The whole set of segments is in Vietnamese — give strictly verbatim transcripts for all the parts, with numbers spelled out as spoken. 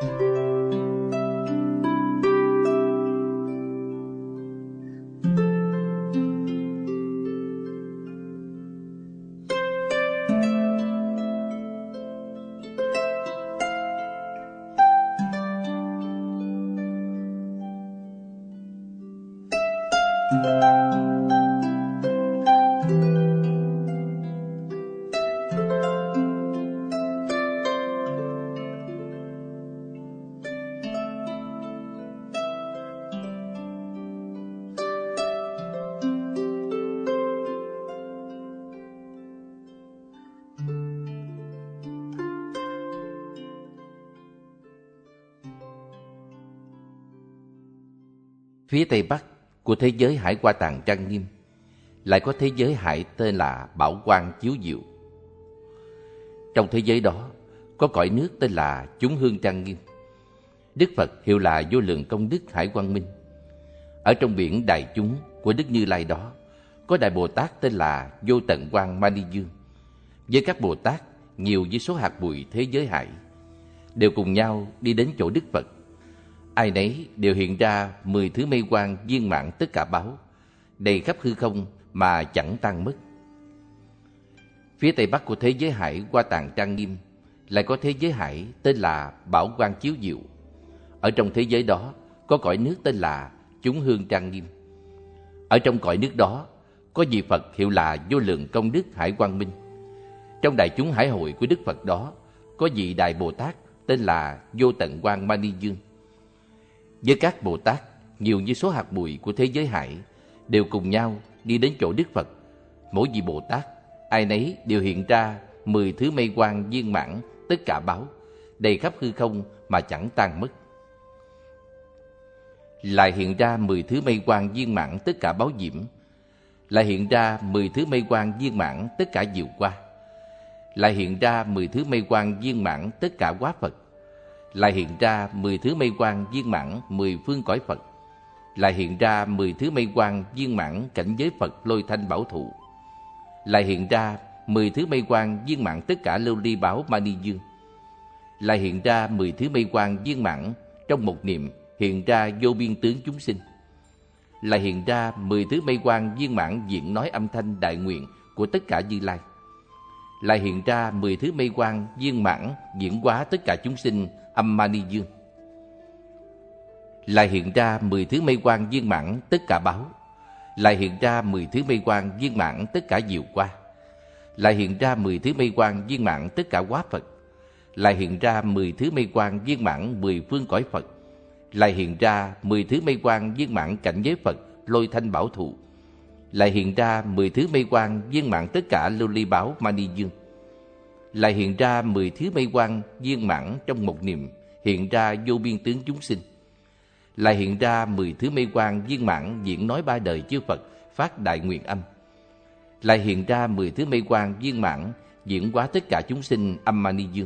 Phía tây bắc của thế giới hải Hoa Tạng trang nghiêm lại có thế giới hải tên là Bảo Quang chiếu diệu. Trong thế giới đó có cõi nước tên là Chúng Hương trang nghiêm. Đức Phật hiệu là Vô Lượng Công Đức Hải Quang Minh. Ở trong biển đại chúng của Đức Như Lai đó có Đại Bồ Tát tên là Vô Tận Quang Mani Dương, với các Bồ Tát nhiều với số hạt bụi thế giới hải, đều cùng nhau đi đến chỗ Đức Phật. Ai nấy đều hiện ra mười thứ mây quang viên mãn tất cả báo, đầy khắp hư không mà chẳng tan mất. Phía tây bắc của thế giới hải Hoa Tạng trang nghiêm lại có thế giới hải tên là Bảo Quang chiếu diệu. Ở trong thế giới đó có cõi nước tên là Chúng Hương trang nghiêm. Ở trong cõi nước đó có vị Phật hiệu là Vô Lượng Công Đức Hải Quang Minh. Trong đại chúng hải hội của Đức Phật đó có vị Đại Bồ Tát tên là Vô Tận Quang Mani Dương. Với các Bồ Tát nhiều như số hạt bụi của thế giới hải, đều cùng nhau đi đến chỗ Đức Phật. Mỗi vị Bồ Tát ai nấy đều hiện ra mười thứ mây quang viên mãn tất cả báo, đầy khắp hư không mà chẳng tan mất. Lại hiện ra mười thứ mây quang viên mãn tất cả báo diễm. Lại hiện ra mười thứ mây quang viên mãn tất cả diệu qua. Lại hiện ra mười thứ mây quang viên mãn tất cả hóa Phật. Lại hiện ra mười thứ mây quang viên mãn mười phương cõi Phật. Lại hiện ra mười thứ mây quang viên mãn cảnh giới Phật Lôi Thanh Bảo Thụ. Lại hiện ra mười thứ mây quang viên mãn tất cả lưu ly báo Mani Dương. Lại hiện ra mười thứ mây quang viên mãn trong một niệm hiện ra vô biên tướng chúng sinh. Lại hiện ra mười thứ mây quang viên mãn diễn nói âm thanh đại nguyện của tất cả Như Lai. Lại hiện ra mười thứ mây quang viên mãn diễn hóa tất cả chúng sinh âm Mani Dương. Lại hiện ra mười thứ mây quang viên mãn tất cả báo. Lại hiện ra mười thứ mây quang viên mãn tất cả diệu qua. Lại hiện ra mười thứ mây quang viên mãn tất cả hóa Phật. Lại hiện ra mười thứ mây quang viên mãn mười phương cõi Phật. Lại hiện ra mười thứ mây quang viên mãn cảnh giới Phật Lôi Thanh Bảo Thụ. Lại hiện ra mười thứ mây quang viên mãn tất cả lưu ly báo Mani Dương. Lại hiện ra mười thứ mây quang viên mãn trong một niệm hiện ra vô biên tướng chúng sinh. Lại hiện ra mười thứ mây quang viên mãn diễn nói ba đời chư Phật phát đại nguyện âm. Lại hiện ra mười thứ mây quang viên mãn diễn hóa tất cả chúng sinh âm Mani Dương.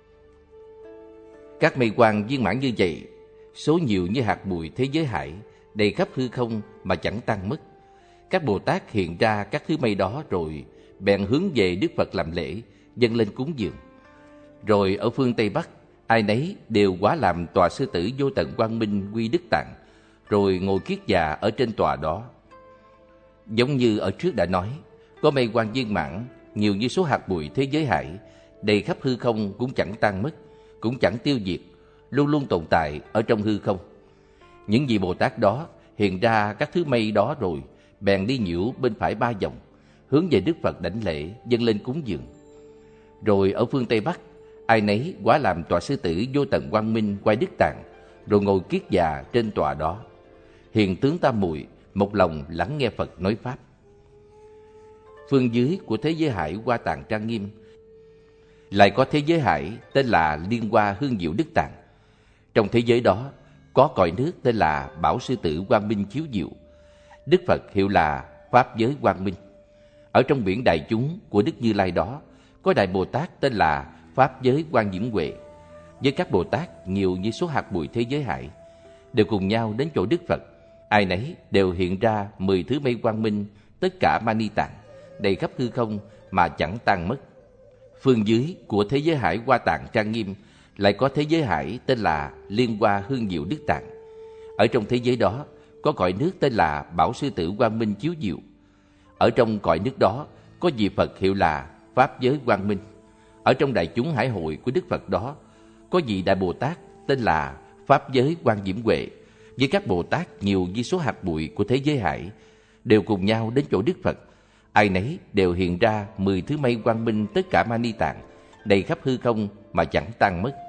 Các mây quang viên mãn như vậy, số nhiều như hạt bụi thế giới hải, đầy khắp hư không mà chẳng tan mất. Các Bồ Tát hiện ra các thứ mây đó rồi bèn hướng về Đức Phật làm lễ, dâng lên cúng dường. Rồi ở phương Tây Bắc, ai nấy đều hóa làm tòa sư tử Vô Tận Quang Minh quy Đức Tạng, rồi ngồi kiết già ở trên tòa đó. Giống như ở trước đã nói, có mây quang viên mãn nhiều như số hạt bụi thế giới hải, đầy khắp hư không cũng chẳng tan mất, cũng chẳng tiêu diệt, luôn luôn tồn tại ở trong hư không. Những vị Bồ Tát đó hiện ra các thứ mây đó rồi bèn đi nhiễu bên phải ba vòng, hướng về Đức Phật đảnh lễ, dâng lên cúng dường. Rồi ở phương Tây Bắc, ai nấy hóa làm tòa sư tử Vô Tận Quang Minh quay Đức Tạng, rồi ngồi kiết già trên tòa đó. Hiền tướng tam muội một lòng lắng nghe Phật nói pháp. Phương dưới của thế giới hải Hoa Tạng trang nghiêm lại có thế giới hải tên là Liên Hoa Hương Diệu Đức Tạng. Trong thế giới đó có cõi nước tên là Bảo Sư Tử Quang Minh chiếu diệu. Đức Phật hiệu là Pháp Giới Quang Minh. Ở trong biển đại chúng của Đức Như Lai đó có Đại Bồ Tát tên là Pháp Giới Quang Diễm Huệ, với các Bồ Tát nhiều như số hạt bụi thế giới hải, đều cùng nhau đến chỗ Đức Phật. Ai nấy đều hiện ra mười thứ mây quang minh tất cả Mani Tạng, đầy khắp hư không mà chẳng tan mất. Phương dưới của thế giới hải Hoa Tạng trang nghiêm lại có thế giới hải tên là Liên Hoa Hương Diệu Đức Tạng. Ở trong thế giới đó có cõi nước tên là Bảo Sư Tử Quang Minh Chiếu Diệu. Ở trong cõi nước đó có vị Phật hiệu là Pháp Giới Quang Minh. Ở trong đại chúng hải hội của Đức Phật đó có vị Đại Bồ Tát tên là Pháp Giới Quang Diễm Huệ, với các Bồ Tát nhiều với số hạt bụi của thế giới hải, đều cùng nhau đến chỗ Đức Phật. Ai nấy đều hiện ra mười thứ mây quang minh tất cả mani tạng, đầy khắp hư không mà chẳng tan mất.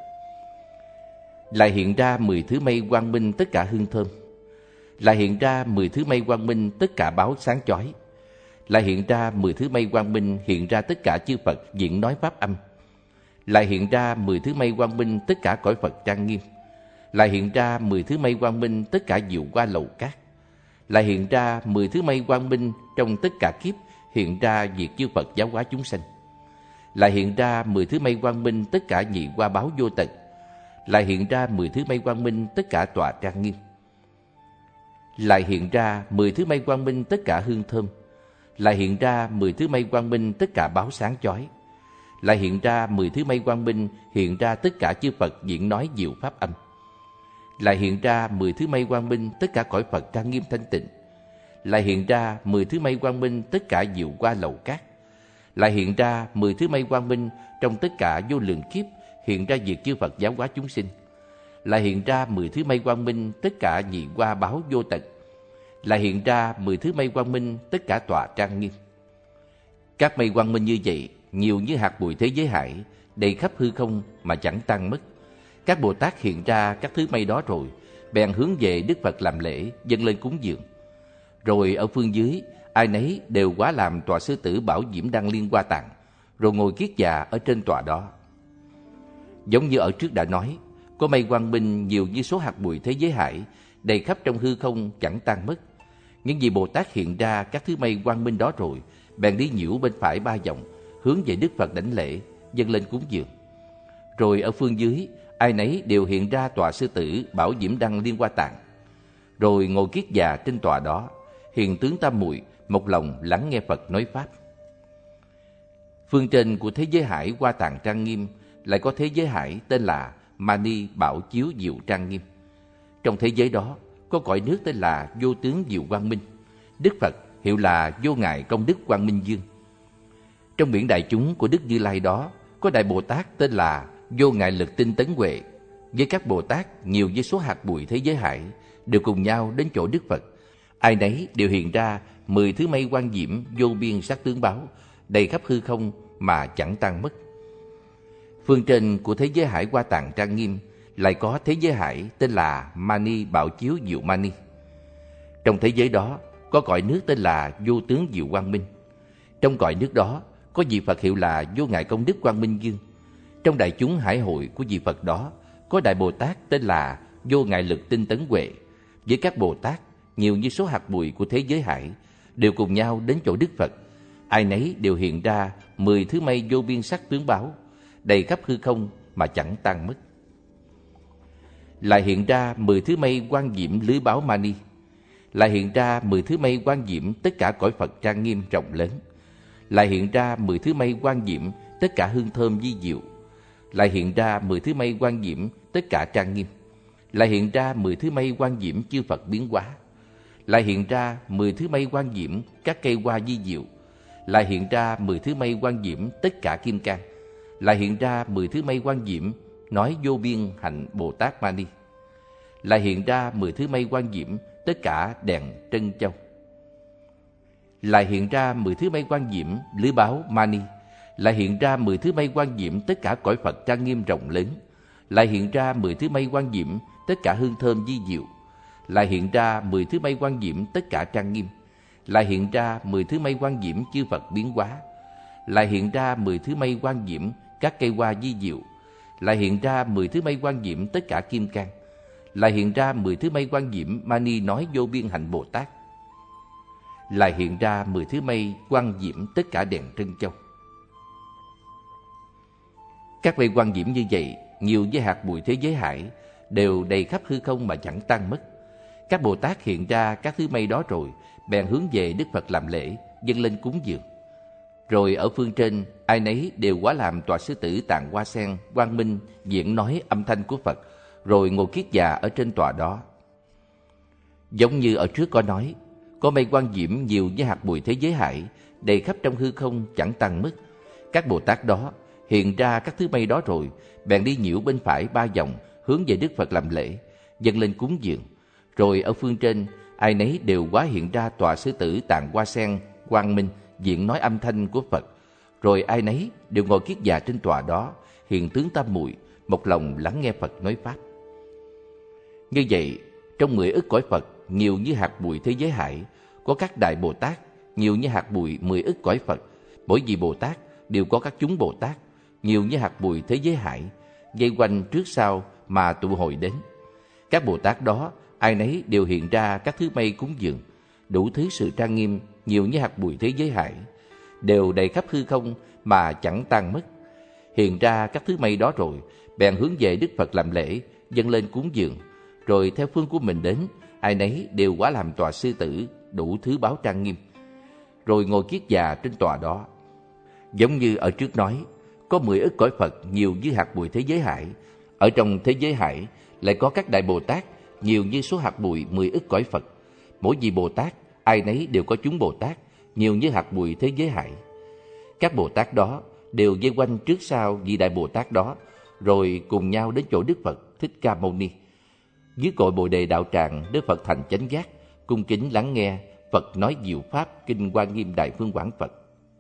Lại hiện ra mười thứ mây quang minh tất cả hương thơm. Lại hiện ra mười thứ mây quang minh tất cả báo sáng chói. Lại hiện ra mười thứ mây quang minh hiện ra tất cả chư Phật diễn nói pháp âm. Lại hiện ra mười thứ mây quang minh tất cả cõi Phật trang nghiêm. Lại hiện ra mười thứ mây quang minh tất cả diệu hoa lầu cát. Lại hiện ra mười thứ mây quang minh trong tất cả kiếp hiện ra việc chư Phật giáo hóa chúng sanh. Lại hiện ra mười thứ mây quang minh tất cả nhị hoa báo vô tận. Lại hiện ra mười thứ mây quang minh tất cả tòa trang nghiêm. Lại hiện ra mười thứ mây quang minh tất cả hương thơm. Lại hiện ra mười thứ mây quang minh tất cả báo sáng chói. Lại hiện ra mười thứ mây quang minh hiện ra tất cả chư Phật diễn nói diệu pháp âm. Lại hiện ra mười thứ mây quang minh tất cả cõi Phật trang nghiêm thanh tịnh. Lại hiện ra mười thứ mây quang minh tất cả diệu hoa lầu cát. Lại hiện ra mười thứ mây quang minh trong tất cả vô lượng kiếp hiện ra việc chư Phật giáo hóa chúng sinh. Lại hiện ra mười thứ mây quang minh tất cả nhị hoa báo vô tận. Lại hiện ra mười thứ mây quang minh tất cả tòa trang nghiêm. Các mây quang minh như vậy nhiều như hạt bụi thế giới hải, đầy khắp hư không mà chẳng tan mất. Các Bồ Tát hiện ra các thứ mây đó rồi bèn hướng về Đức Phật làm lễ, dâng lên cúng dường. Rồi ở phương dưới ai nấy đều hóa làm tòa sư tử Bảo Diễm Đăng Liên Hoa Tạng, rồi ngồi kiết già ở trên tòa đó. Giống như ở trước đã nói, có mây quang minh nhiều như số hạt bụi thế giới hải, đầy khắp trong hư không chẳng tan mất. Những vị Bồ Tát hiện ra các thứ mây quang minh đó rồi bèn đi nhiễu bên phải ba vòng, hướng về Đức Phật đảnh lễ, dâng lên cúng dường. Rồi ở phương dưới ai nấy đều hiện ra tòa sư tử Bảo Diễm Đăng Liên Hoa Tạng, rồi ngồi kiết già trên tòa đó, hiền tướng tam muội một lòng lắng nghe Phật nói pháp. Phương trên của thế giới hải Hoa Tạng trang nghiêm lại có thế giới hải tên là Mani Bảo Chiếu Diệu trang nghiêm. Trong thế giới đó có cõi nước tên là Vô Tướng Diệu Quang Minh. Đức Phật hiệu là Vô Ngại Công Đức Quang Minh Dương. Trong biển đại chúng của Đức Như Lai đó có Đại Bồ Tát tên là Vô Ngại Lực Tinh Tấn Huệ, với các Bồ Tát nhiều với số hạt bụi thế giới hải, đều cùng nhau đến chỗ Đức Phật. Ai nấy đều hiện ra mười thứ mây quang diễm vô biên sắc tướng báo, đầy khắp hư không mà chẳng tan mất. Phương trên của thế giới hải Hoa Tạng trang nghiêm lại có thế giới hải tên là Mani Bảo Chiếu Diệu Mani. Trong thế giới đó có cõi nước tên là Vô Tướng Diệu Quang Minh. Trong cõi nước đó có vị Phật hiệu là Vô Ngại Công Đức Quang Minh Dương. Trong đại chúng hải hội của vị Phật đó có Đại Bồ Tát tên là Vô Ngại Lực Tinh Tấn Huệ, với các Bồ Tát nhiều như số hạt bụi của thế giới hải, đều cùng nhau đến chỗ Đức Phật. Ai nấy đều hiện ra mười thứ mây vô biên sắc tướng báo, đầy khắp hư không mà chẳng tan mất. Lại hiện ra mười thứ mây quang diễm lưới báo mani. Lại hiện ra mười thứ mây quang diễm tất cả cõi Phật trang nghiêm rộng lớn. Lại hiện ra mười thứ mây quang diễm tất cả hương thơm vi diệu. Lại hiện ra mười thứ mây quang diễm tất cả trang nghiêm. Lại hiện ra mười thứ mây quang diễm chư Phật biến hóa. Lại hiện ra mười thứ mây quang diễm các cây hoa vi diệu. Lại hiện ra mười thứ mây quang diễm tất cả kim cang. Lại hiện ra mười thứ mây quang diễm nói vô biên hạnh Bồ Tát Mani. Lại hiện ra mười thứ mây quang diễm tất cả đèn trân châu. Lại hiện ra mười thứ mây quang diễm lưới báo Mani. Lại hiện ra mười thứ mây quang diễm tất cả cõi Phật trang nghiêm rộng lớn. Lại hiện ra mười thứ mây quang diễm tất cả hương thơm vi diệu. Lại hiện ra mười thứ mây quang diễm tất cả trang nghiêm. Lại hiện ra mười thứ mây quang diễm chư Phật biến hóa. Lại hiện ra mười thứ mây quang diễm các cây hoa vi diệu. Lại hiện ra mười thứ mây quang diễm tất cả kim cang. Lại hiện ra mười thứ mây quang diễm Mani nói vô biên hạnh Bồ Tát. Lại hiện ra mười thứ mây quang diễm tất cả đèn trân châu. Các mây quang diễm như vậy nhiều với hạt bụi thế giới hải, đều đầy khắp hư không mà chẳng tan mất. Các Bồ Tát hiện ra các thứ mây đó rồi bèn hướng về Đức Phật làm lễ, dâng lên cúng dường. Rồi ở phương trên, ai nấy đều hóa làm tòa sư tử tàn hoa sen, quang minh, diễn nói âm thanh của Phật, rồi ngồi kiết già ở trên tòa đó. Giống như ở trước có nói, có mây quang diễm nhiều như hạt bụi thế giới hải, đầy khắp trong hư không chẳng tăng mức. Các Bồ Tát đó hiện ra các thứ mây đó rồi, bèn đi nhiễu bên phải ba vòng, hướng về Đức Phật làm lễ, dâng lên cúng dường. Rồi ở phương trên, ai nấy đều hóa hiện ra tòa sư tử tàn hoa sen, quang minh, diễn nói âm thanh của Phật. Rồi ai nấy đều ngồi kiết già trên tòa đó, hiện tướng tam muội, một lòng lắng nghe Phật nói pháp. Như vậy, trong mười ức cõi Phật nhiều như hạt bụi thế giới hải, có các đại Bồ Tát nhiều như hạt bụi mười ức cõi Phật. Mỗi vị Bồ Tát đều có các chúng Bồ Tát nhiều như hạt bụi thế giới hải, dây quanh trước sau mà tụ hội đến. Các Bồ Tát đó ai nấy đều hiện ra các thứ mây cúng dường, đủ thứ sự trang nghiêm nhiều như hạt bụi thế giới hải, đều đầy khắp hư không mà chẳng tan mất. Hiện ra các thứ mây đó rồi, bèn hướng về Đức Phật làm lễ, dâng lên cúng dường. Rồi theo phương của mình đến, ai nấy đều hóa làm tòa sư tử, đủ thứ báo trang nghiêm, rồi ngồi kiết già trên tòa đó. Giống như ở trước nói, có mười ức cõi Phật nhiều như hạt bụi thế giới hải. Ở trong thế giới hải lại có các đại Bồ Tát nhiều như số hạt bụi mười ức cõi Phật. Mỗi vị Bồ Tát ai nấy đều có chúng Bồ Tát nhiều như hạt bụi thế giới hải. Các Bồ Tát đó đều vây quanh trước sau vị đại Bồ Tát đó, rồi cùng nhau đến chỗ Đức Phật Thích Ca Mâu Ni. Dưới cội Bồ Đề đạo tràng, Đức Phật thành chánh giác, cung kính lắng nghe Phật nói diệu pháp kinh Hoa Nghiêm Đại Phương Quảng Phật.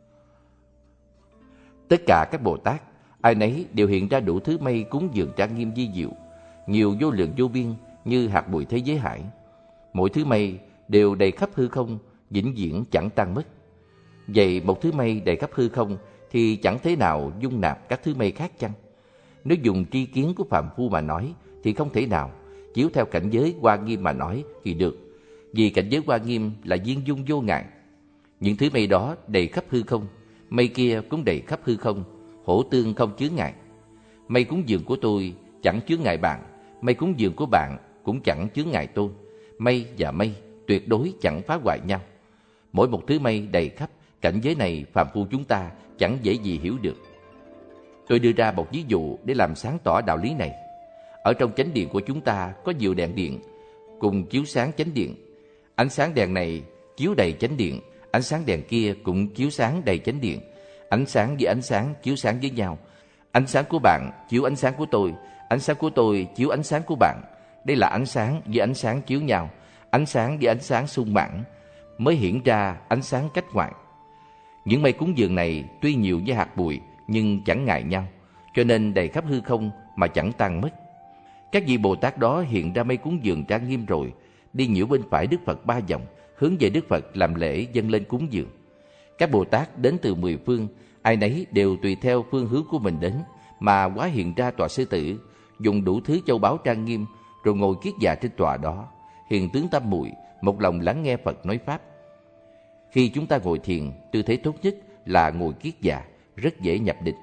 Tất cả các Bồ Tát ai nấy đều hiện ra đủ thứ mây cúng dường trang nghiêm vi diệu, nhiều vô lượng vô biên như hạt bụi thế giới hải. Mỗi thứ mây đều đầy khắp hư không, vĩnh viễn chẳng tan mất. Vậy một thứ mây đầy khắp hư không thì chẳng thế nào dung nạp các thứ mây khác chăng? Nếu dùng tri kiến của phàm phu mà nói thì không thể nào. Chiếu theo cảnh giới Hoa Nghiêm mà nói thì được, vì cảnh giới Hoa Nghiêm là viên dung vô ngại. Những thứ mây đó đầy khắp hư không, mây kia cũng đầy khắp hư không, hỗ tương không chướng ngại. Mây cúng dường của tôi chẳng chướng ngại bạn, mây cúng dường của bạn cũng chẳng chướng ngại tôi. Mây và mây tuyệt đối chẳng phá hoại nhau. Mỗi một thứ mây đầy khắp, cảnh giới này phàm phu chúng ta chẳng dễ gì hiểu được. Tôi đưa ra một ví dụ để làm sáng tỏ đạo lý này. Ở trong chánh điện của chúng ta có nhiều đèn điện cùng chiếu sáng chánh điện. Ánh sáng đèn này chiếu đầy chánh điện, ánh sáng đèn kia cũng chiếu sáng đầy chánh điện. Ánh sáng với ánh sáng chiếu sáng với nhau. Ánh sáng của bạn chiếu ánh sáng của tôi, ánh sáng của tôi chiếu ánh sáng của bạn. Đây là ánh sáng với ánh sáng chiếu nhau, ánh sáng với ánh sáng xung mãn, mới hiện ra ánh sáng cách ngoại. Những mây cúng dường này tuy nhiều như hạt bụi nhưng chẳng ngại nhau, cho nên đầy khắp hư không mà chẳng tan mất. Các vị Bồ Tát đó hiện ra mây cúng dường trang nghiêm rồi, đi nhiễu bên phải Đức Phật ba vòng, hướng về Đức Phật làm lễ dâng lên cúng dường. Các Bồ Tát đến từ mười phương, ai nấy đều tùy theo phương hướng của mình đến mà hóa hiện ra tòa sư tử, dùng đủ thứ châu báu trang nghiêm, rồi ngồi kiết già trên tòa đó, hiện tướng tam muội, một lòng lắng nghe Phật nói pháp. Khi chúng ta ngồi thiền, tư thế tốt nhất là ngồi kiết già, rất dễ nhập định.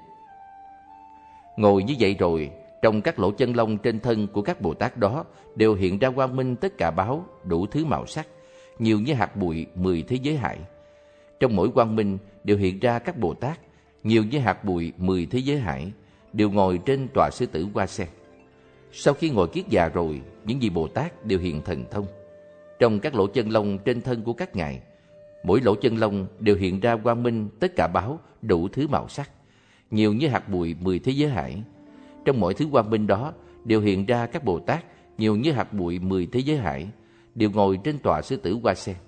Ngồi như vậy rồi, trong các lỗ chân lông trên thân của các Bồ Tát đó đều hiện ra quang minh tất cả báo, đủ thứ màu sắc, nhiều như hạt bụi mười thế giới hải. Trong mỗi quang minh đều hiện ra các Bồ Tát, nhiều như hạt bụi mười thế giới hải, đều ngồi trên tòa sư tử hoa sen. Sau khi ngồi kiết già rồi, những vị Bồ Tát đều hiện thần thông. Trong các lỗ chân lông trên thân của các ngài, mỗi lỗ chân lông đều hiện ra quang minh tất cả báo, đủ thứ màu sắc, nhiều như hạt bụi mười thế giới hải. Trong mỗi thứ quang minh đó đều hiện ra các Bồ Tát nhiều như hạt bụi mười thế giới hải, đều ngồi trên tòa sư tử hoa sen.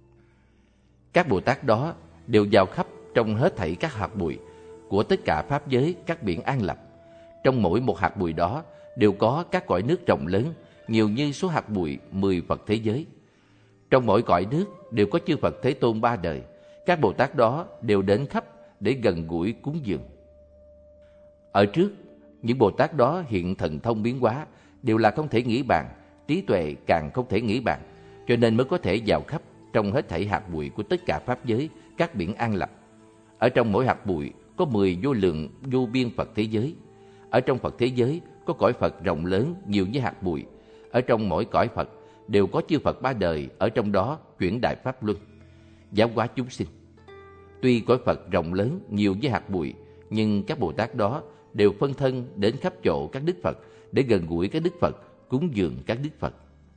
Các Bồ Tát đó đều vào khắp trong hết thảy các hạt bụi của tất cả pháp giới, các biển an lập. Trong mỗi một hạt bụi đó đều có các cõi nước rộng lớn, nhiều như số hạt bụi mười Phật thế giới. Trong mỗi cõi nước đều có chư Phật Thế Tôn ba đời. Các Bồ Tát đó đều đến khắp để gần gũi cúng dường. Ở trước, những Bồ Tát đó hiện thần thông biến hóa đều là không thể nghĩ bàn, trí tuệ càng không thể nghĩ bàn, cho nên mới có thể vào khắp trong hết thảy hạt bụi của tất cả pháp giới, các biển an lập. Ở trong mỗi hạt bụi có mười vô lượng vô biên Phật thế giới. Ở trong Phật thế giới có cõi Phật rộng lớn nhiều như hạt bụi. Ở trong mỗi cõi Phật đều có chư Phật ba đời, ở trong đó chuyển đại pháp luân, giáo hóa chúng sinh. Tuy cõi Phật rộng lớn nhiều với hạt bụi, nhưng các Bồ Tát đó đều phân thân đến khắp chỗ các Đức Phật để gần gũi các Đức Phật, cúng dường các Đức Phật.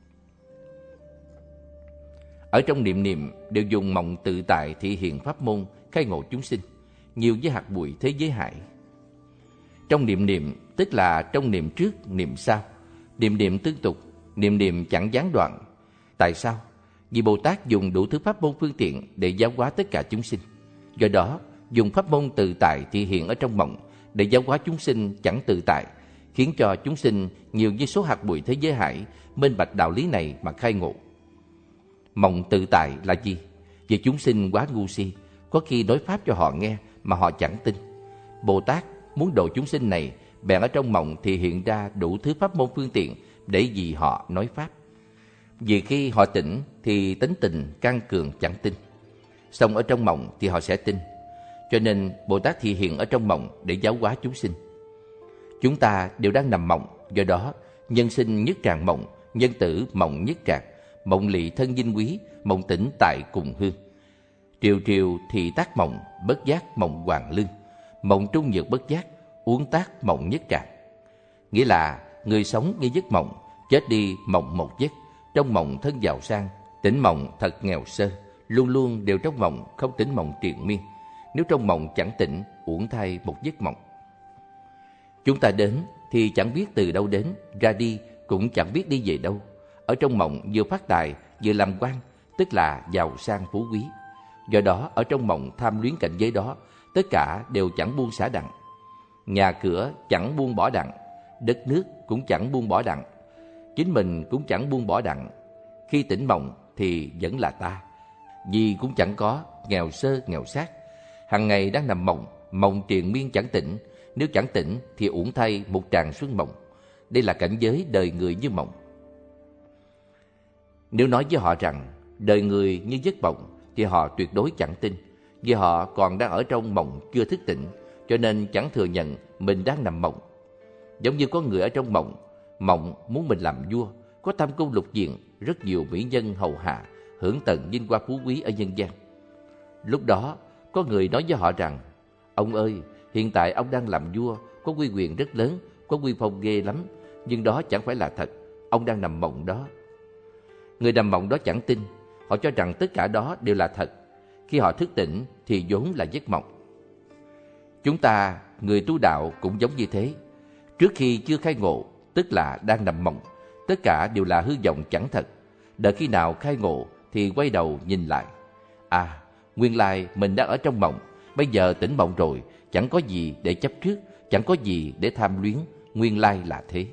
Ở trong niệm niệm đều dùng mộng tự tại thị hiện pháp môn khai ngộ chúng sinh, nhiều với hạt bụi thế giới hải. Trong niệm niệm tức là trong niệm trước, niệm sau, niệm niệm tương tục, niệm niệm chẳng gián đoạn. Tại sao? Vì Bồ Tát dùng đủ thứ pháp môn phương tiện để giáo hóa tất cả chúng sinh. Do đó, dùng pháp môn tự tại thị hiện ở trong mộng để giáo hóa chúng sinh chẳng tự tại, khiến cho chúng sinh nhiều với số hạt bụi thế giới hải minh bạch đạo lý này mà khai ngộ. Mộng tự tại là gì? Vì chúng sinh quá ngu si, có khi nói pháp cho họ nghe mà họ chẳng tin. Bồ Tát muốn độ chúng sinh này, bèn ở trong mộng thì hiện ra đủ thứ pháp môn phương tiện để vì họ nói pháp. Vì khi họ tỉnh thì tính tình can cường chẳng tin, song ở trong mộng thì họ sẽ tin. Cho nên Bồ Tát thị hiện ở trong mộng để giáo hóa chúng sinh. Chúng ta đều đang nằm mộng, do đó nhân sinh nhất tràng mộng, nhân tử mộng nhất tràng, mộng lị thân dinh quý, mộng tỉnh tại cùng hương. Triều triều thì tác mộng, bất giác mộng hoàng lương, mộng trung nhược bất giác, uống tác mộng nhất tràng. Nghĩa là người sống như giấc mộng, chết đi mộng một giấc, trong mộng thân giàu sang, tỉnh mộng thật nghèo sơ, luôn luôn đều trong mộng, không tỉnh mộng triền miên. Nếu trong mộng chẳng tỉnh, uổng thay một giấc mộng. Chúng ta đến thì chẳng biết từ đâu đến, ra đi cũng chẳng biết đi về đâu. Ở trong mộng vừa phát tài, vừa làm quan, tức là giàu sang phú quý. Do đó ở trong mộng tham luyến cảnh giới đó, tất cả đều chẳng buông xả đặng. Nhà cửa chẳng buông bỏ đặng, đất nước cũng chẳng buông bỏ đặng, chính mình cũng chẳng buông bỏ đặng. Khi tỉnh mộng thì vẫn là ta, gì cũng chẳng có, nghèo sơ nghèo sát. Hằng ngày đang nằm mộng, mộng triền miên chẳng tỉnh. Nếu chẳng tỉnh thì uổng thay một tràng xuân mộng. Đây là cảnh giới đời người như mộng. Nếu nói với họ rằng đời người như giấc mộng thì họ tuyệt đối chẳng tin, vì họ còn đang ở trong mộng chưa thức tỉnh, cho nên chẳng thừa nhận mình đang nằm mộng. Giống như có người ở trong mộng, mộng muốn mình làm vua, có tam cung lục diện, rất nhiều mỹ nhân hầu hạ, hưởng tận vinh hoa phú quý ở nhân gian. Lúc đó có người nói với họ rằng: ông ơi, hiện tại ông đang làm vua, có uy quyền rất lớn, có uy phong ghê lắm, nhưng đó chẳng phải là thật, ông đang nằm mộng đó. Người nằm mộng đó chẳng tin, họ cho rằng tất cả đó đều là thật. Khi họ thức tỉnh thì vốn là giấc mộng. Chúng ta, người tu đạo cũng giống như thế. Trước khi chưa khai ngộ, tức là đang nằm mộng, tất cả đều là hư vọng chẳng thật. Đợi khi nào khai ngộ thì quay đầu nhìn lại. À, nguyên lai mình đang ở trong mộng, bây giờ tỉnh mộng rồi, chẳng có gì để chấp trước, chẳng có gì để tham luyến, nguyên lai là thế.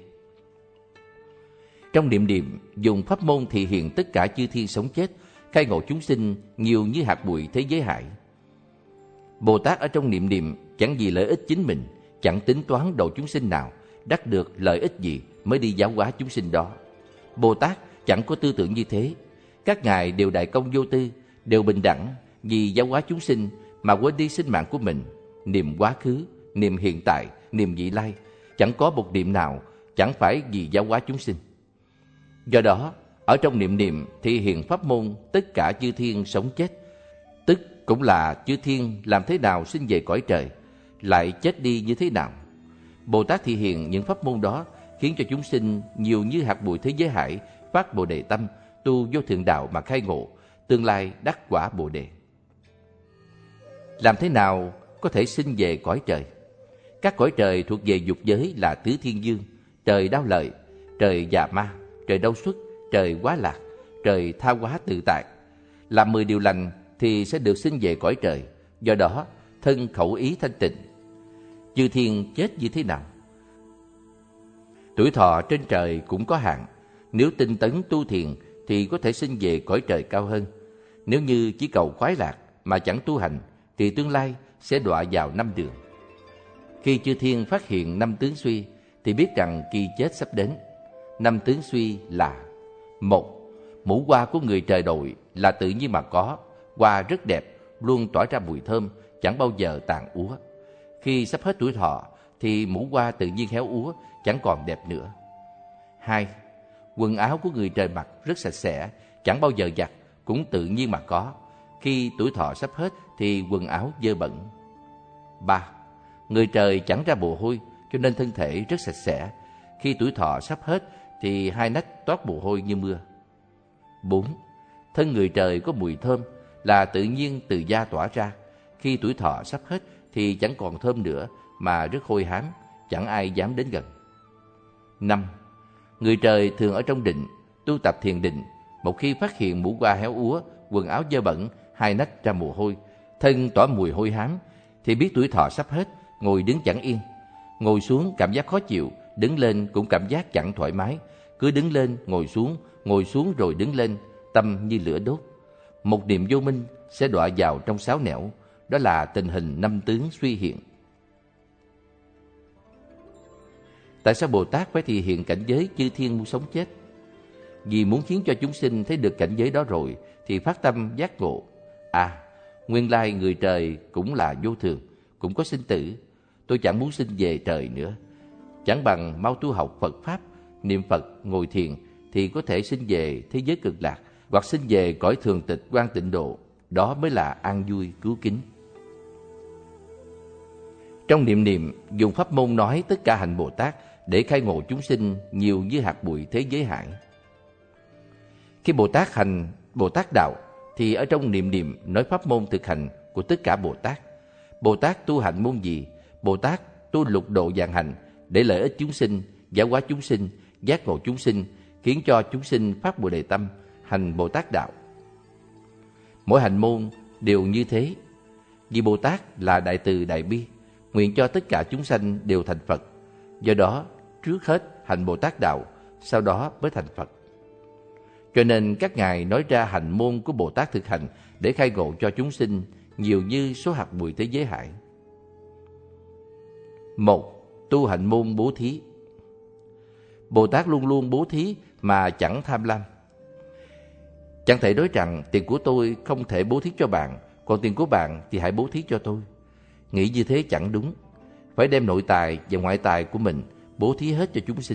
Trong niệm niệm dùng pháp môn thị hiện tất cả chư thiên sống chết, khai ngộ chúng sinh nhiều như hạt bụi thế giới hải. Bồ Tát ở trong niệm niệm chẳng vì lợi ích chính mình, chẳng tính toán độ chúng sinh nào, đắc được lợi ích gì mới đi giáo hóa chúng sinh đó. Bồ Tát chẳng có tư tưởng như thế. Các ngài đều đại công vô tư, đều bình đẳng, vì giáo hóa chúng sinh mà quên đi sinh mạng của mình. Niệm quá khứ, niệm hiện tại, niệm vị lai, chẳng có một niệm nào chẳng phải vì giáo hóa chúng sinh. Do đó, ở trong niệm niệm thì hiện pháp môn tất cả chư thiên sống chết, tức cũng là chư thiên làm thế nào sinh về cõi trời, lại chết đi như thế nào. Bồ Tát thị hiện những pháp môn đó, khiến cho chúng sinh nhiều như hạt bụi thế giới hải phát Bồ Đề tâm, tu vô thượng đạo mà khai ngộ, tương lai đắc quả Bồ Đề. Làm thế nào có thể sinh về cõi trời? Các cõi trời thuộc về dục giới là tứ thiên dương, trời Đao Lợi, trời Già Ma, trời Đau Xuất, trời Quá Lạc, trời Tha Hóa Tự Tại. Làm mười điều lành thì sẽ được sinh về cõi trời. Do đó thân khẩu ý thanh tịnh. Chư thiên chết như thế nào? Tuổi thọ trên trời cũng có hạn. Nếu tinh tấn tu thiền thì có thể sinh về cõi trời cao hơn. Nếu như chỉ cầu khoái lạc mà chẳng tu hành thì tương lai sẽ đọa vào năm đường. Khi chư thiên phát hiện năm tướng suy thì biết rằng kỳ chết sắp đến. Năm tướng suy là: một, mũ hoa của người trời đội là tự nhiên mà có, hoa rất đẹp, luôn tỏa ra mùi thơm, chẳng bao giờ tàn úa. Khi sắp hết tuổi thọ thì mũ hoa tự nhiên héo úa, chẳng còn đẹp nữa. Hai, quần áo của người trời mặc rất sạch sẽ, chẳng bao giờ giặt, cũng tự nhiên mà có. khi tuổi thọ sắp hết thì quần áo dơ bẩn. Ba. Người trời chẳng ra mồ hôi, cho nên thân thể rất sạch sẽ. Khi tuổi thọ sắp hết thì hai nách toát mồ hôi như mưa. Bốn. Thân người trời có mùi thơm, là tự nhiên từ da tỏa ra. Khi tuổi thọ sắp hết thì chẳng còn thơm nữa, mà rất hôi hám, chẳng ai dám đến gần. Năm. Người trời thường ở trong định, tu tập thiền định. Một khi phát hiện mũ qua héo úa, quần áo dơ bẩn, hai nách ra mồ hôi, thân tỏa mùi hôi hám, thì biết tuổi thọ sắp hết, ngồi đứng chẳng yên. Ngồi xuống cảm giác khó chịu, đứng lên cũng cảm giác chẳng thoải mái. Cứ đứng lên, ngồi xuống, ngồi xuống rồi đứng lên, tâm như lửa đốt. Một niệm vô minh sẽ đọa vào trong sáu nẻo, đó là tình hình năm tướng suy hiện. Tại sao Bồ Tát phải thị hiện cảnh giới chư thiên muôn sống chết? Vì muốn khiến cho chúng sinh thấy được cảnh giới đó rồi thì phát tâm giác ngộ. À, nguyên lai người trời cũng là vô thường, cũng có sinh tử. Tôi chẳng muốn sinh về trời nữa. Chẳng bằng mau tu học Phật Pháp, niệm Phật, ngồi thiền thì có thể sinh về thế giới cực lạc, hoặc sinh về cõi thường tịch Quan Tịnh Độ. Đó mới là an vui cứu kính. Trong niệm niệm dùng pháp môn nói tất cả hạnh Bồ Tát để khai ngộ chúng sinh nhiều như hạt bụi thế giới hải. Khi Bồ Tát hành Bồ Tát đạo thì ở trong niệm niệm nói pháp môn thực hành của tất cả Bồ Tát. Bồ Tát tu hành môn gì? Bồ Tát tu lục độ vạn hành để lợi ích chúng sinh, giáo hóa chúng sinh, giác ngộ chúng sinh, khiến cho chúng sinh phát Bồ Đề tâm, hành Bồ Tát đạo. Mỗi hành môn đều như thế. Vì Bồ Tát là đại từ đại bi, nguyện cho tất cả chúng sanh đều thành Phật. Do đó, trước hết hành Bồ Tát đạo, sau đó mới thành Phật. Cho nên các ngài nói ra hành môn của Bồ Tát thực hành để khai ngộ cho chúng sinh nhiều như số hạt bụi thế giới hải. Một. Tu hành môn bố thí. Bồ Tát luôn luôn bố thí mà chẳng tham lam. Chẳng thể nói rằng tiền của tôi không thể bố thí cho bạn, còn tiền của bạn thì hãy bố thí cho tôi. Nghĩ như thế chẳng đúng. Phải đem nội tài và ngoại tài của mình bố thí hết cho chúng sinh.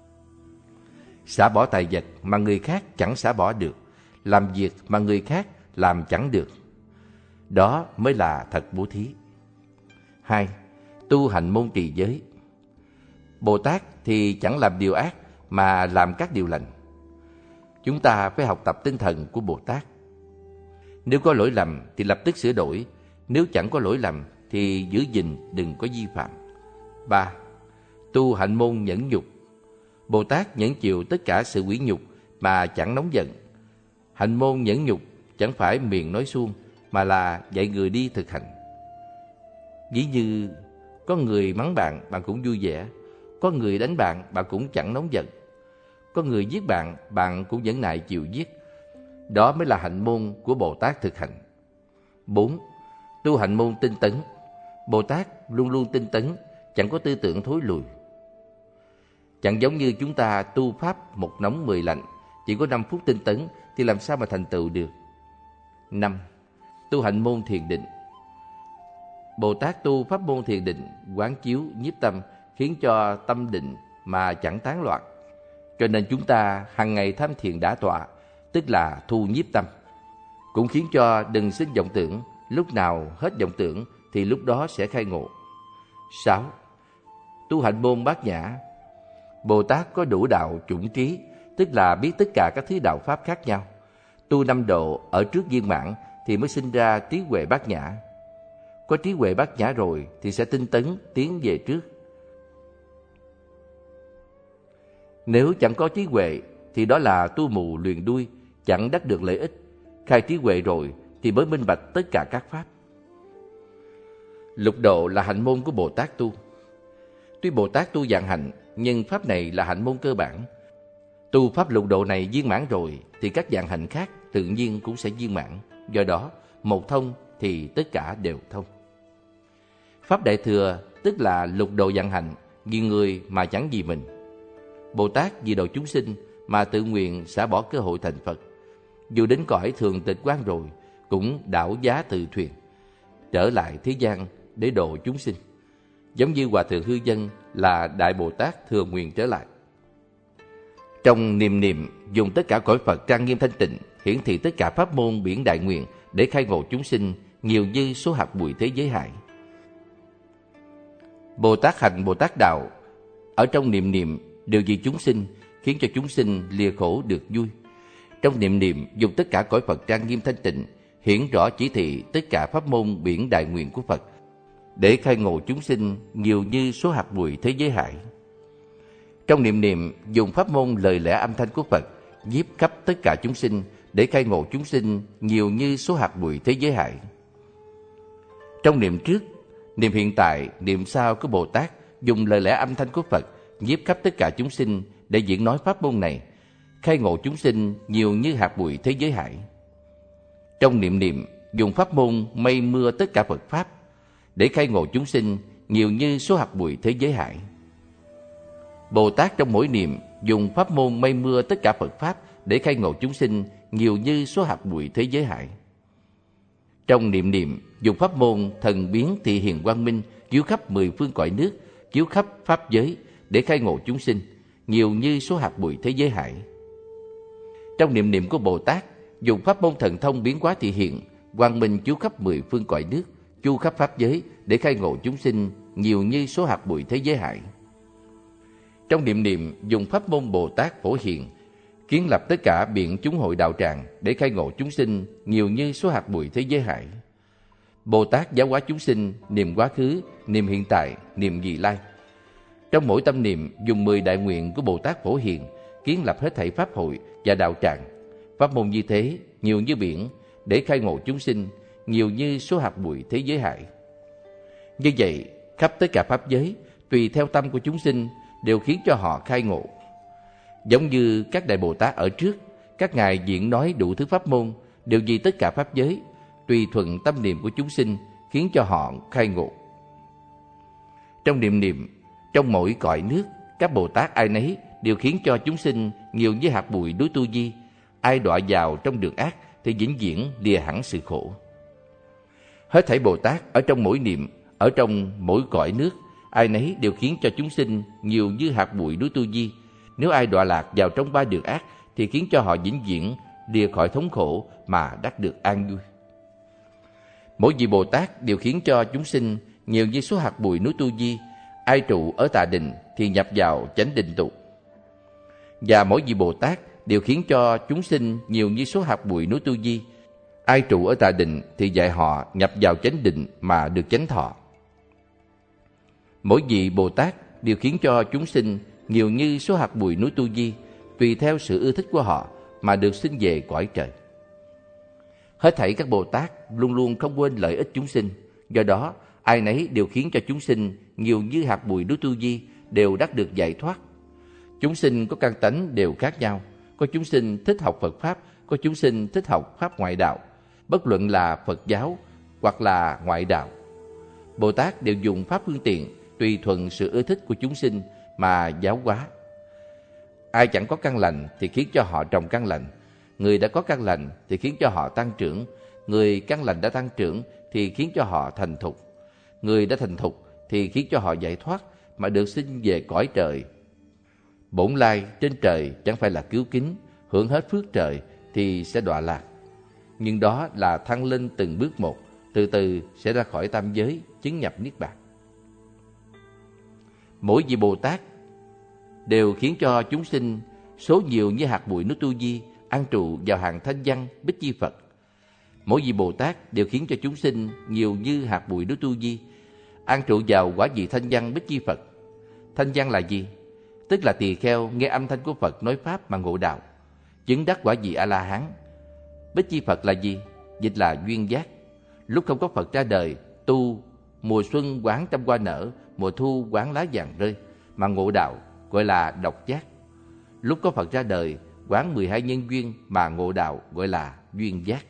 Xả bỏ tài vật mà người khác chẳng xả bỏ được, làm việc mà người khác làm chẳng được. Đó mới là thật bố thí. Hai. Tu hành môn trì giới. Bồ Tát thì chẳng làm điều ác mà làm các điều lành. Chúng ta phải học tập tinh thần của Bồ Tát. Nếu có lỗi lầm thì lập tức sửa đổi. Nếu chẳng có lỗi lầm thì giữ gìn đừng có vi phạm. Ba. Tu hành môn nhẫn nhục. Bồ Tát nhẫn chịu tất cả sự quỷ nhục mà chẳng nóng giận. Hành môn nhẫn nhục chẳng phải miệng nói suông, mà là dạy người đi thực hành. Ví như có người mắng bạn, bạn cũng vui vẻ. Có người đánh bạn, bạn cũng chẳng nóng giận. Có người giết bạn, bạn cũng nhẫn nại chịu giết. Đó mới là hạnh môn của Bồ Tát thực hành. Bốn. Tu hạnh môn tinh tấn. Bồ Tát luôn luôn tinh tấn, chẳng có tư tưởng thối lùi. Chẳng giống như chúng ta tu pháp một nóng mười lạnh, chỉ có năm phút tinh tấn thì làm sao mà thành tựu được. Năm. Tu hạnh môn thiền định. Bồ Tát tu pháp môn thiền định, quán chiếu, nhiếp tâm, khiến cho tâm định mà chẳng tán loạn. Cho nên chúng ta hàng ngày tham thiền đả tọa, tức là thu nhiếp tâm, cũng khiến cho đừng sinh vọng tưởng. Lúc nào hết vọng tưởng thì lúc đó sẽ khai ngộ. Sáu. Tu hạnh môn bát nhã. Bồ Tát có đủ đạo chủng trí, tức là biết tất cả các thứ đạo pháp khác nhau. Tu năm độ ở trước viên mãn thì mới sinh ra trí huệ bát nhã. Có trí huệ bát nhã rồi thì sẽ tinh tấn tiến về trước. Nếu chẳng có trí huệ thì đó là tu mù luyền đuôi, chẳng đắc được lợi ích. Khai trí huệ rồi thì mới minh bạch tất cả các pháp. Lục độ là hạnh môn của Bồ Tát tu. Tuy Bồ Tát tu dạng hạnh, nhưng pháp này là hạnh môn cơ bản. Tu pháp lục độ này viên mãn rồi thì các dạng hạnh khác tự nhiên cũng sẽ viên mãn. Do đó, một thông thì tất cả đều thông. Pháp Đại Thừa tức là lục độ dạng hạnh, vì người mà chẳng vì mình. Bồ Tát vì độ chúng sinh mà tự nguyện xả bỏ cơ hội thành Phật. Dù đến cõi thường tịch quan rồi, cũng đảo giá từ thuyền, trở lại thế gian để độ chúng sinh. Giống như Hòa Thượng Hư Dân là Đại Bồ Tát thừa nguyện trở lại. Trong niệm niệm dùng tất cả cõi Phật trang nghiêm thanh tịnh, hiển thị tất cả pháp môn biển đại nguyện để khai ngộ chúng sinh nhiều như số hạt bụi thế giới hải. Bồ Tát hành Bồ Tát đạo ở trong niệm niệm đều vì chúng sinh, khiến cho chúng sinh lìa khổ được vui. Trong niệm niệm dùng tất cả cõi Phật trang nghiêm thanh tịnh, hiển rõ chỉ thị tất cả pháp môn biển đại nguyện của Phật, để khai ngộ chúng sinh nhiều như số hạt bụi thế giới hải. Trong niệm niệm dùng pháp môn lời lẽ âm thanh của Phật, nhiếp khắp tất cả chúng sinh, để khai ngộ chúng sinh nhiều như số hạt bụi thế giới hải. Trong niệm trước, niệm hiện tại, niệm sau của Bồ Tát dùng lời lẽ âm thanh của Phật, nhiếp khắp tất cả chúng sinh để diễn nói pháp môn này, khai ngộ chúng sinh nhiều như hạt bụi thế giới hải. Trong niệm niệm dùng pháp môn mây mưa tất cả Phật pháp, để khai ngộ chúng sinh nhiều như số hạt bụi thế giới hải. Bồ Tát trong mỗi niệm dùng pháp môn mây mưa tất cả Phật pháp để khai ngộ chúng sinh nhiều như số hạt bụi thế giới hải. Trong niệm niệm dùng pháp môn thần biến thị hiện quang minh chiếu khắp mười phương cõi nước, chiếu khắp pháp giới để khai ngộ chúng sinh nhiều như số hạt bụi thế giới hải. Trong niệm niệm của Bồ Tát dùng pháp môn thần thông biến hóa thị hiện quang minh chiếu khắp mười phương cõi nước, chu khắp pháp giới để khai ngộ chúng sinh nhiều như số hạt bụi thế giới hải. Trong niệm niệm dùng pháp môn Bồ Tát phổ hiện kiến lập tất cả biện chúng hội đạo tràng để khai ngộ chúng sinh nhiều như số hạt bụi thế giới hải. Bồ Tát giáo hóa chúng sinh niệm quá khứ, niệm hiện tại, niệm vị lai. Trong mỗi tâm niệm dùng mười đại nguyện của Bồ Tát phổ hiện kiến lập hết thảy pháp hội và đạo tràng. Pháp môn như thế nhiều như biển để khai ngộ chúng sinh nhiều như số hạt bụi thế giới hải. Như vậy, khắp tất cả pháp giới tùy theo tâm của chúng sinh đều khiến cho họ khai ngộ. Giống như các đại Bồ Tát ở trước, các ngài diễn nói đủ thứ pháp môn đều vì tất cả pháp giới, tùy thuận tâm niệm của chúng sinh khiến cho họ khai ngộ. Trong niệm niệm, trong mỗi cõi nước, các Bồ Tát ai nấy đều khiến cho chúng sinh nhiều như hạt bụi đối tu di. Ai đọa vào trong đường ác thì vĩnh viễn lìa hẳn sự khổ. Hết thảy Bồ Tát ở trong mỗi niệm, ở trong mỗi cõi nước, ai nấy đều khiến cho chúng sinh nhiều như hạt bụi đối tu di. Nếu ai đọa lạc vào trong ba đường ác thì khiến cho họ vĩnh viễn lìa khỏi thống khổ mà đắc được an vui. Mỗi vị Bồ Tát đều khiến cho chúng sinh nhiều như số hạt bụi núi tu di. Ai trụ ở tà định thì nhập vào chánh định tụ. Và mỗi vị Bồ Tát đều khiến cho chúng sinh nhiều như số hạt bụi núi tu di. Ai trụ ở tà định thì dạy họ nhập vào chánh định mà được chánh thọ. Mỗi vị Bồ Tát đều khiến cho chúng sinh nhiều như số hạt bụi núi tu di, tùy theo sự ưa thích của họ mà được sinh về cõi trời. Hết thảy các Bồ Tát luôn luôn không quên lợi ích chúng sinh, do đó ai nấy đều khiến cho chúng sinh nhiều như hạt bụi núi tu di đều đắc được giải thoát. Chúng sinh có căn tánh đều khác nhau, có chúng sinh thích học Phật pháp, có chúng sinh thích học pháp ngoại đạo, bất luận là Phật giáo hoặc là ngoại đạo. Bồ Tát đều dùng pháp phương tiện tùy thuận sự ưa thích của chúng sinh mà giáo hóa. Ai chẳng có căn lành thì khiến cho họ trồng căn lành, người đã có căn lành thì khiến cho họ tăng trưởng, người căn lành đã tăng trưởng thì khiến cho họ thành thục, người đã thành thục thì khiến cho họ giải thoát mà được sinh về cõi trời. Bổn lai trên trời chẳng phải là cứu kính, hưởng hết phước trời thì sẽ đọa lạc, nhưng đó là thăng lên từng bước một, từ từ sẽ ra khỏi tam giới, chứng nhập niết bàn. Mỗi vị Bồ Tát đều khiến cho chúng sinh số nhiều như hạt bụi nước tu di an trụ vào hàng thanh văn bích chi Phật. Mỗi vị Bồ Tát đều khiến cho chúng sinh nhiều như hạt bụi nước tu di an trụ vào quả vị thanh văn bích chi Phật. Thanh văn là gì? Tức là tỳ kheo nghe âm thanh của Phật nói pháp mà ngộ đạo, chứng đắc quả vị A La Hán. Bích chi Phật là gì? Dịch là duyên giác. Lúc không có Phật ra đời, tu mùa xuân quán trăm hoa nở, mùa thu quán lá vàng rơi mà ngộ đạo, gọi là độc giác. Lúc có Phật ra đời, quán mười hai nhân duyên mà ngộ đạo, gọi là duyên giác.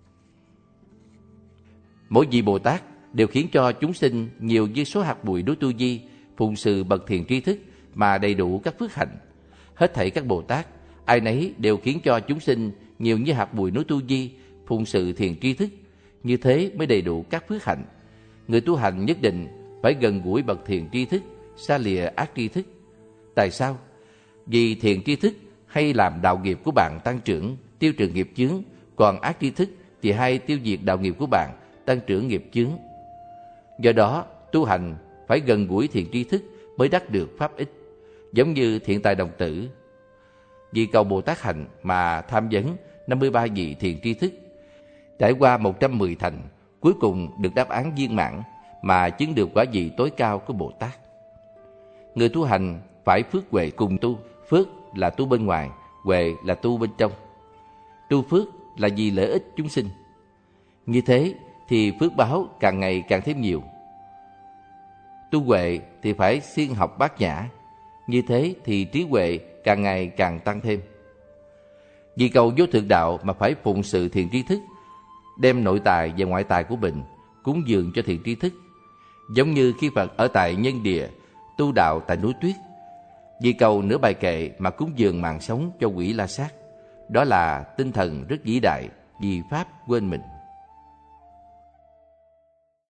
Mỗi vị Bồ Tát đều khiến cho chúng sinh nhiều như số hạt bụi đối tu di, phụng sự bậc thiền tri thức mà đầy đủ các phước hạnh. Hết thảy các Bồ Tát, ai nấy đều khiến cho chúng sinh nhiều như hạt bụi núi tu di, phụng sự thiền tri thức, như thế mới đầy đủ các phước hạnh. Người tu hành nhất định phải gần gũi bậc thiền tri thức, xa lìa ác tri thức. Tại sao? Vì thiền tri thức hay làm đạo nghiệp của bạn tăng trưởng, tiêu trừ nghiệp chướng, còn ác tri thức thì hay tiêu diệt đạo nghiệp của bạn, tăng trưởng nghiệp chướng. Do đó, tu hành phải gần gũi thiện tri thức mới đắc được pháp ích, giống như Thiện Tài Đồng Tử. Vì cầu Bồ Tát hạnh mà tham vấn năm mươi ba vị thiện tri thức, trải qua một trăm mười thành, cuối cùng được đáp án viên mãn mà chứng được quả vị tối cao của Bồ Tát. Người tu hành phải phước huệ cùng tu. Phước là tu bên ngoài, huệ là tu bên trong. Tu phước là vì lợi ích chúng sinh. Như thế thì phước báo càng ngày càng thêm nhiều. Tu huệ thì phải siêng học bát nhã. Như thế thì trí huệ càng ngày càng tăng thêm. Vì cầu vô thượng đạo mà phải phụng sự thiện tri thức, đem nội tài và ngoại tài của mình cúng dường cho thiện tri thức. Giống như khi Phật ở tại Nhân Địa, tu đạo tại núi Tuyết, vì cầu nửa bài kệ mà cúng dường mạng sống cho quỷ La Sát. Đó là tinh thần rất vĩ đại, vì Pháp quên mình.